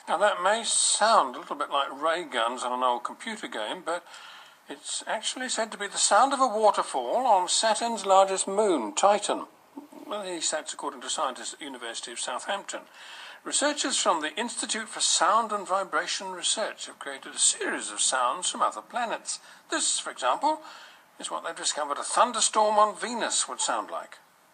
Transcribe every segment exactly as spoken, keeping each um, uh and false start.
Now that may sound a little bit like ray guns on an old computer game, but it's actually said to be the sound of a waterfall on Saturn's largest moon, Titan. Well, at least that's according to scientists at the University of Southampton. Researchers from the Institute for Sound and Vibration Research have created a series of sounds from other planets. This, for example, is what they've discovered a thunderstorm on Venus would sound like.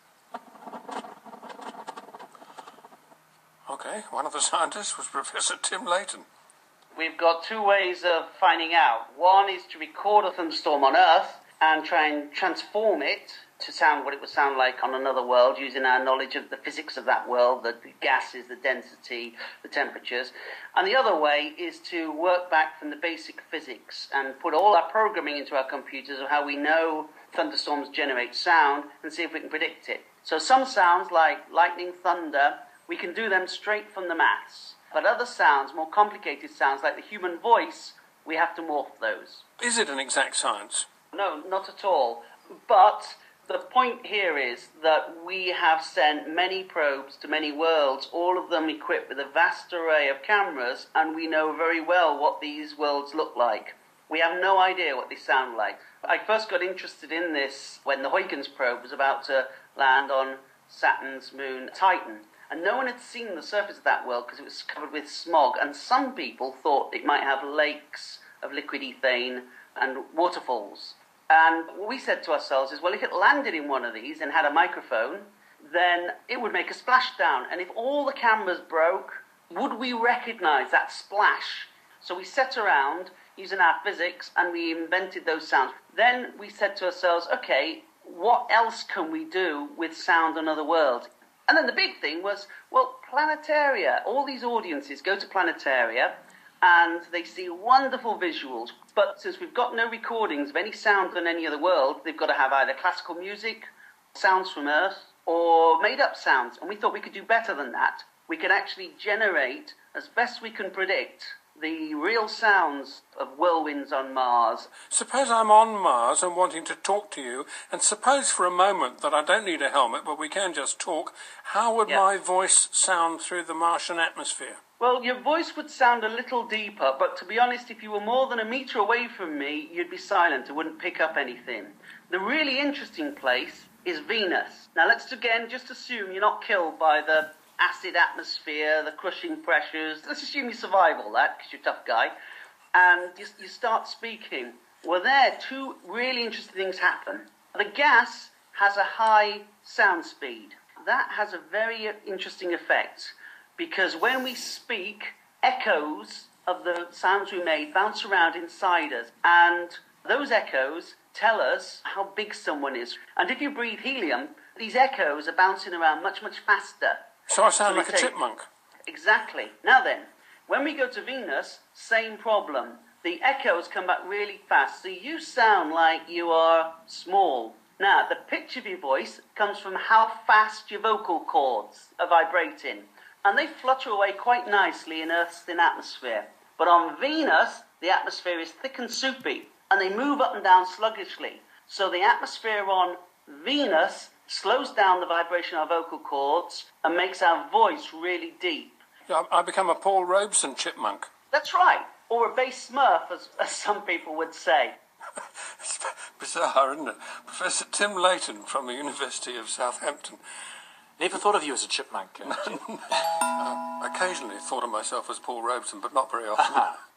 Okay, one of the scientists was Professor Tim Layton. We've got two ways of finding out. One is to record a thunderstorm on Earth and try and transform it to sound what it would sound like on another world using our knowledge of the physics of that world, the, the gases, the density, the temperatures. And the other way is to work back from the basic physics and put all our programming into our computers of how we know thunderstorms generate sound and see if we can predict it. So some sounds like lightning, thunder, we can do them straight from the maths. But other sounds, more complicated sounds like the human voice, we have to morph those. Is it an exact science? No, not at all. But the point here is that we have sent many probes to many worlds, all of them equipped with a vast array of cameras, and we know very well what these worlds look like. We have no idea what they sound like. I first got interested in this when the Huygens probe was about to land on Saturn's moon Titan. And no one had seen the surface of that world because it was covered with smog. And some people thought it might have lakes of liquid ethane and waterfalls. And what we said to ourselves is, well, if it landed in one of these and had a microphone, then it would make a splashdown. And if all the cameras broke, would we recognize that splash? So we sat around using our physics and we invented those sounds. Then we said to ourselves, okay, what else can we do with sound on other worlds? And then the big thing was, well, planetaria. All these audiences go to planetaria and they see wonderful visuals. But since we've got no recordings of any sound on any other world, they've got to have either classical music, sounds from Earth, or made-up sounds. And we thought we could do better than that. We could actually generate, as best we can predict, the real sounds of whirlwinds on Mars. Suppose I'm on Mars and wanting to talk to you, and suppose for a moment that I don't need a helmet, but we can just talk. How would Yeah. my voice sound through the Martian atmosphere? Well, your voice would sound a little deeper, but to be honest, if you were more than a metre away from me, you'd be silent and wouldn't pick up anything. The really interesting place is Venus. Now, let's again just assume you're not killed by the acid atmosphere, the crushing pressures. Let's assume you survive all that, because you're a tough guy, and you, you start speaking. Well, there, two really interesting things happen. The gas has a high sound speed. That has a very interesting effect, because when we speak, echoes of the sounds we made bounce around inside us, and those echoes tell us how big someone is. And if you breathe helium, these echoes are bouncing around much, much faster. So I sound So like a they take- chipmunk. Exactly. Now then, when we go to Venus, same problem. The echoes come back really fast, so you sound like you are small. Now, the pitch of your voice comes from how fast your vocal cords are vibrating, and they flutter away quite nicely in Earth's thin atmosphere. But on Venus, the atmosphere is thick and soupy, and they move up and down sluggishly. So the atmosphere on Venus slows down the vibration of our vocal cords and makes our voice really deep. I I become a Paul Robeson chipmunk. That's right, or a bass smurf, as, as some people would say. It's bizarre, isn't it? Professor Tim Layton from the University of Southampton. Never thought of you as a chipmunk. I occasionally thought of myself as Paul Robeson, but not very often.